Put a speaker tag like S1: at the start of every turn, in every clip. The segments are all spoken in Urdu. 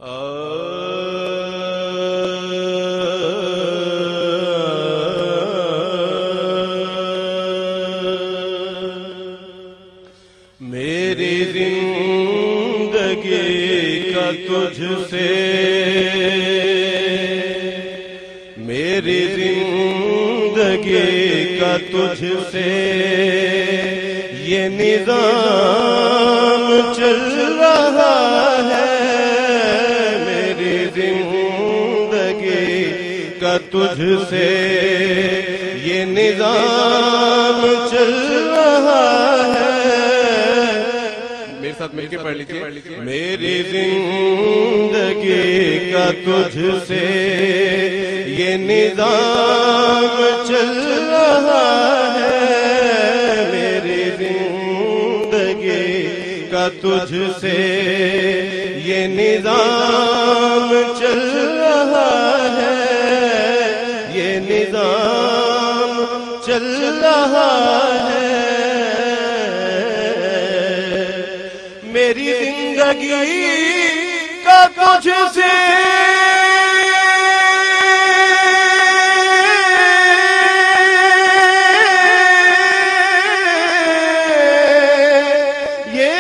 S1: میری زندگی کا تجھ سے، میری زندگی کا تجھ سے یہ نظام چل رہا ہے، میری زندگی کا تجھ سے یہ نظام چل رہا ہے۔ میرے ساتھ مل کے پڑھ لیجیے۔ میری زندگی کا تجھ سے یہ نظام چل رہا ہے، میری زندگی کا تجھ سے یہ نظام چل رہا ہے، یہ نظام چل رہا ہے۔ میری زندگی کا تجھ سے یہ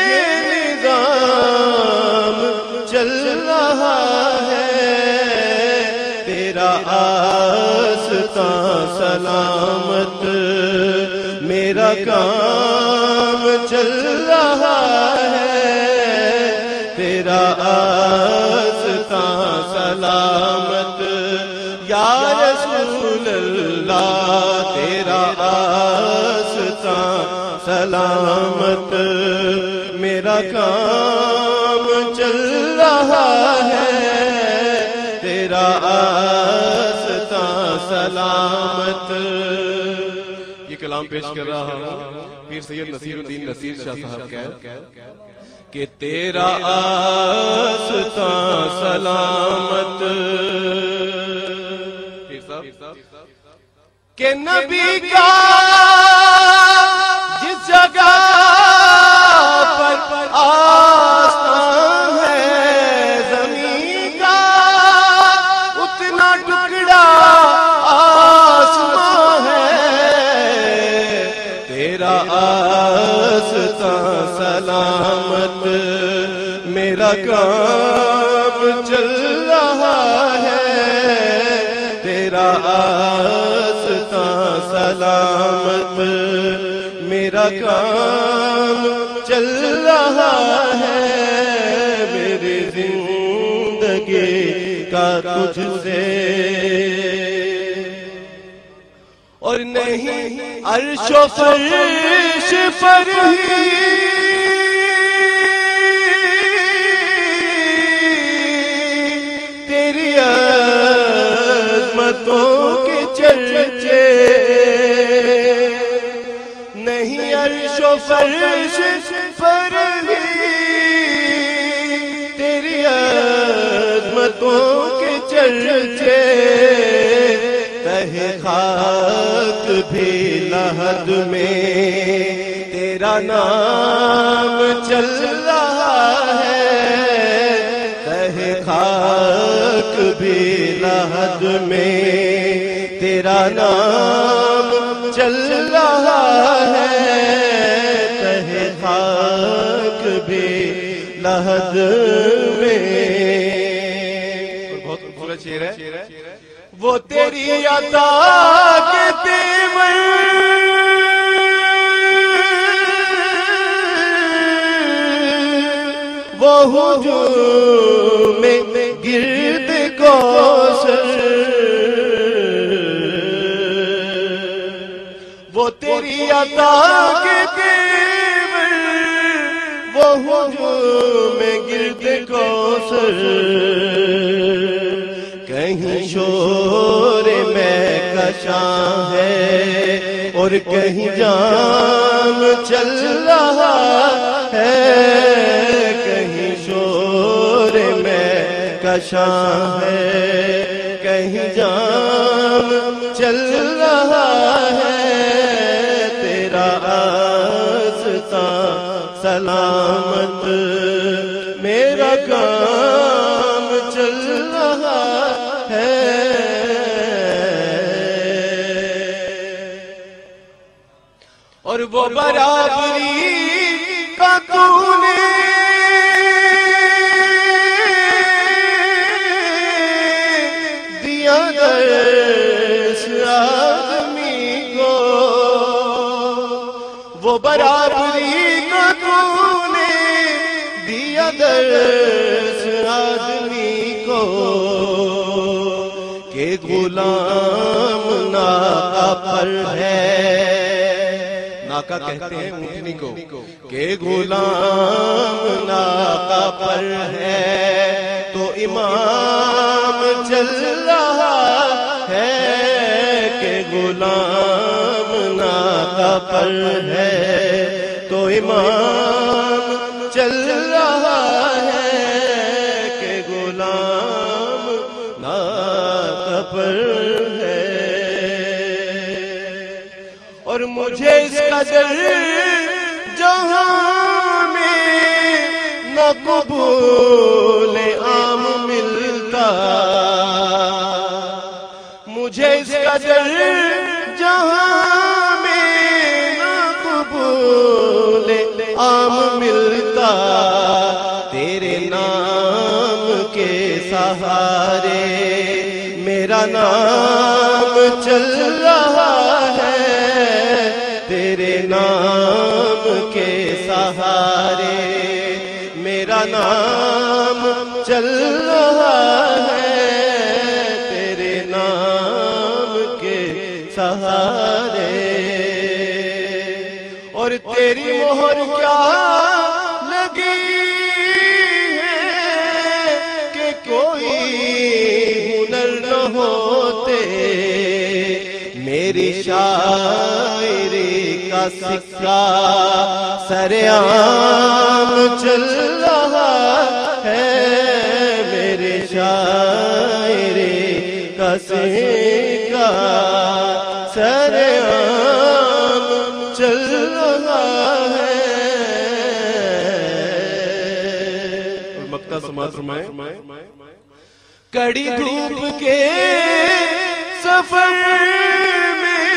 S1: نظام چل رہا ہے، تیرا آستاں سلامت میرا کام چل رہا ہے، تیرا آستاں سلامت یا رسول اللہ، تیرا آستاں سلامت میرا کام چل رہا ہے، تیرا آستاں سلامت۔ یہ کلام پیش کر رہا ہوں پیر سید نصیر الدین نصیر شاہ صاحب کا کہ تیرا آستاں سلامت، کہ نبی کا جس جگہ پر آستان ہے زمین کا اتنا ٹکڑا آسمان ہے، تیرا آستاں سلامت میرا کام چل رہا ہے، تیرا آستاں سلامت میرا کام چل رہا ہے، میری زندگی کا تجھ سے اور نہیں عرش و فرش پر ہی تیری عظمتوں کے چرچے، نہیں عرش و فرش پر بھی تیری عظمتوں کے چرچے، تہ خاک بھی لحد میں تیرا نام چل رہا ہے، تہ خاک بھی لحد میں تیرا نام چل رہا ہے، تہ خاک بھی لحد میں۔ بہت خوبصورت شعر ہے۔ وہ تیری عطا کے تیور وہ ہجوم گرد کوثر، وہ تیری عطا کے تیور وہ ہجوم گرد کوثر، کہیں شور میں کشاں ہے اور کہیں جام چل رہا ہے، کہیں شور میں کشاں ہے کہیں جام چل رہا ہے، تیرا آستاں سلامت میرا کام وہ برابری کا تو نے دیا درس آدمی کو، وہ برابری کا تو نے دیا درس آدمی کو کہ غلام ناقہ پر ہے، ناقہ کہتے ہیں اونٹنی کو، کہ غلام ناقہ پر ہے تو امام چل رہا ہے، کہ غلام ناقہ پر ہے تو امام چل رہا ہے، کہ غلام ناقہ پر ہے۔ اور مجھے اس قدر جہاں میں نہ قبول عام ملتا، مجھے اس قدر جہاں میں نہ قبول عام ملتا، تیرے نام کے سہارے میرا نام چل رہا ہے، تیرے نام کے سہارے میرا نام چل رہا ہے، تیرے نام کے سہارے۔ اور تیری مہر کیا لگی ہے کہ کوئی ہنر نہ ہوتے، میری شاعری کا سکہ سرعام چل رہا ہے، میری شاعری کا سکہ سرعام چل رہا ہے۔ مقطع سماعت فرمائیں۔ کڑی دھوپ کے سفر میں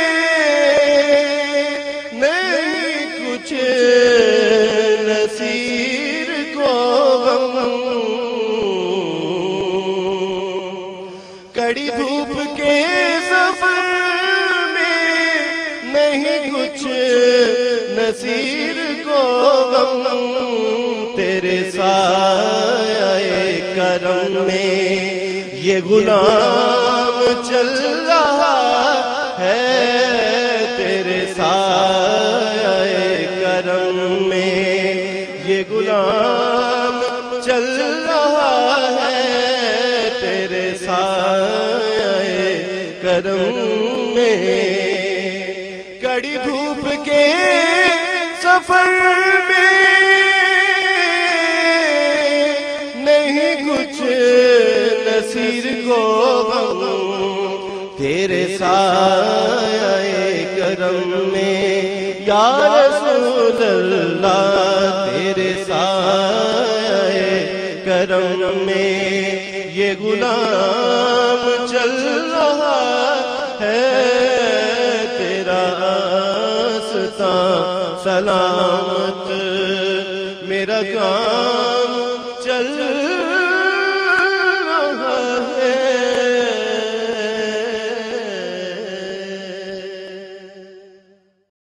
S1: نہیں کچھ نصیر کو غم، کڑی دھوپ کے سفر میں نہیں کچھ نصیر کو غم، تیرے سایہ کرم میں یہ غلام چل رہا ہے، تیرے سایہ کرم میں یہ غلام چل رہا ہے، تیرے سایہ کرم میں۔ کڑی دھوپ کے سفر میں نہیں کچھ نصیر کو غم، تیرے سایہ کرم میں یا رسول اللہ، تیرے سایہ کرم میں یہ غلام چل رہا ہے، تیرا راستہ سلامت میرا کام چل